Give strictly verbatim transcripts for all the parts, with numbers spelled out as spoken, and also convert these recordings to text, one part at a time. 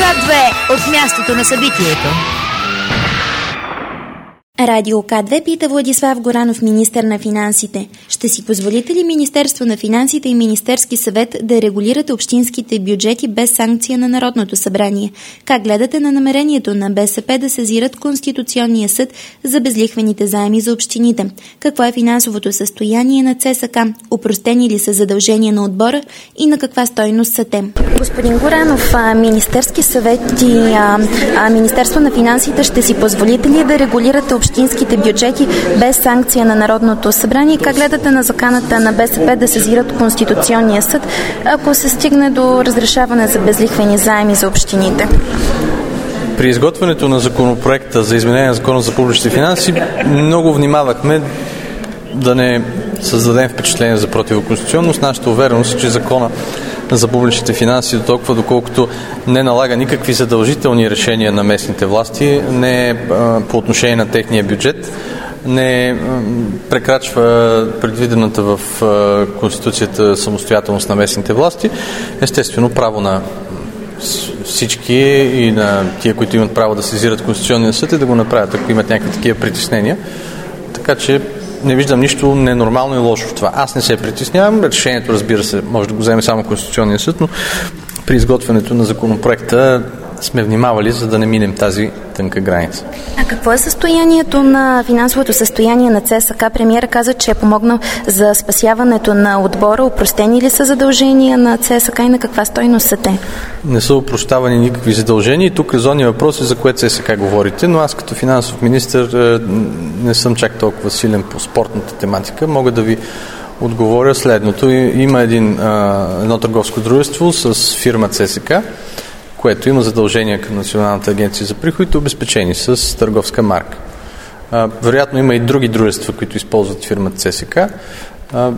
К две от мястото на събитието. Радио К две пита Владислав Горанов, министър на финансите. Ще си позволите ли Министерство на финансите и Министерски съвет да регулирате общинските бюджети без санкция на Народното събрание? Как гледате на намерението на БСП да сезират Конституционния съд за безлихвените заеми за общините? Какво е финансовото състояние на ЦСК? Опростени ли са задължения на отбора и на каква стойност са те? Господин Горанов, Министерски съвет и а, а, Министерство на финансите ще си позволите ли да регулирате общинските бюджети без санкция на Народното събрание? Как гледате на заканата на БСП да сезират Конституционния съд, ако се стигне до разрешаване за безлихвени заеми за общините? При изготвянето на законопроекта за изменение на Закона за публичните финанси много внимавахме да не създадем впечатление за противоконституционност. Нашата увереност е, че Закона за публичните финанси до толкова, доколкото не налага никакви задължителни решения на местните власти, не е по отношение на техния бюджет, не прекрачва предвидената в Конституцията самостоятелност на местните власти. Естествено, право на всички и на тия, които имат право да сезират Конституционния съд, и да го направят, ако имат някакви такива притеснения. Така че не виждам нищо ненормално и лошо в това. Аз не се притеснявам. Решението, разбира се, може да го вземе само Конституционния съд, но при изготвянето на законопроекта сме внимавали, за да не минем тази тънка граница. А какво е състоянието на финансовото състояние на ЦСК? Премиера каза, че е помогнал за спасяването на отбора. Опростени ли са задължения на ЦСК и на каква стойност са те? Не са опрощавани никакви задължения и тук резонният въпрос е за кое ЦСК говорите, но аз като финансов министър не съм чак толкова силен по спортната тематика. Мога да ви отговоря следното. Има един, едно търговско дружество с фирма ЦСК, което има задължения към Националната агенция за приходите, обезпечени с търговска марка. А, вероятно има и други дружества, които използват фирмата ЦСК. А,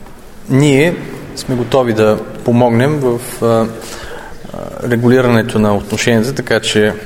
ние сме готови да помогнем в а, а, регулирането на отношенията, така че а,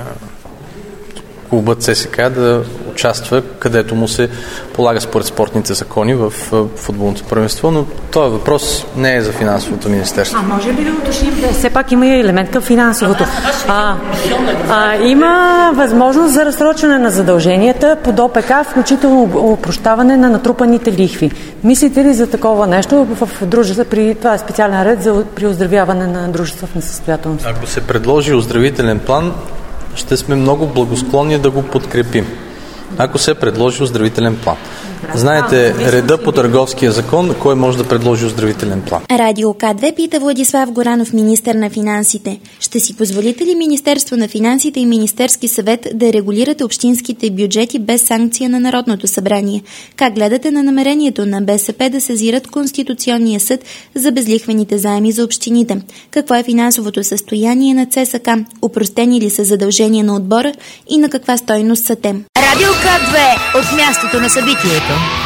клубът ЦСК да участва където му се полага според спортните закони в футболното първенство, но този въпрос не е за финансовото министерство. А може ли да уточним, да все пак има и елемент към финансовото? А, а, има възможност за разсрочване на задълженията по ДОПК, включително опрощаване на натрупаните лихви. Мислите ли за такова нещо в дружества, при това е специален ред за при оздравяване на дружества в несъстоятелност? Ако се предложи оздравителен план, ще сме много благосклонни да го подкрепим, ако се предложи оздравителен план. Знаете реда по търговския закон, кой може да предложи оздравителен план. Радио К две пита Владислав Горанов, министър на финансите. Ще си позволите ли Министерство на финансите и Министерски съвет да регулирате общинските бюджети без санкция на Народното събрание? Как гледате на намерението на БСП да сезират Конституционния съд за безлихвените заеми за общините? Какво е финансовото състояние на ЦСК? Опростени ли са задължения на отбора и на каква стойност са те? Радио К две от мястото на събитието.